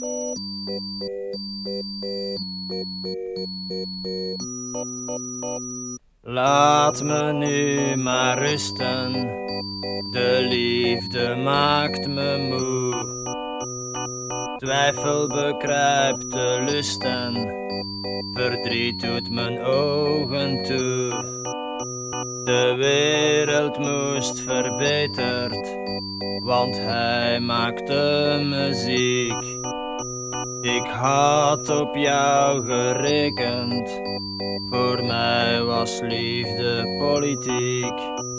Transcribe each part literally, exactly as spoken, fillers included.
Laat me nu maar rusten, de liefde maakt me moe. Twijfel bekruipt de lusten, verdriet doet mijn ogen toe. De wereld moest verbeterd, want hij maakte me ziek. Ik had op jou gerekend, voor mij was liefde politiek.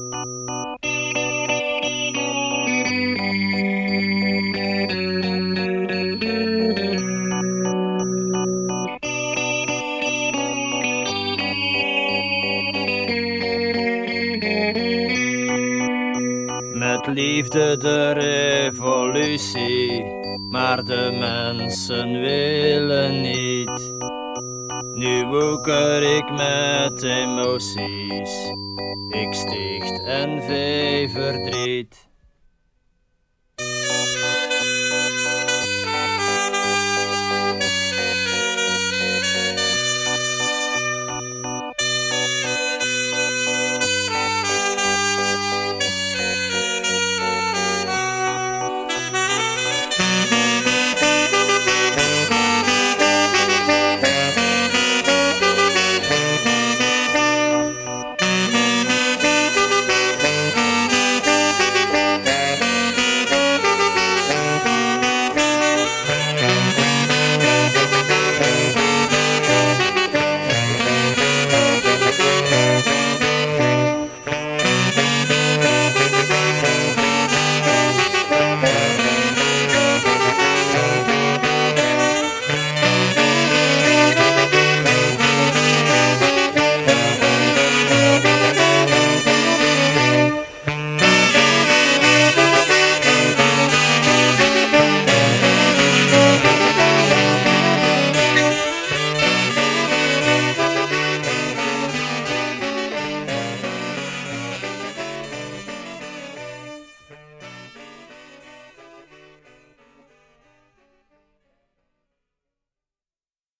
Met liefde de revolutie, maar de mensen willen niet. Nu woeker ik met emoties, ik sticht en vee verdriet.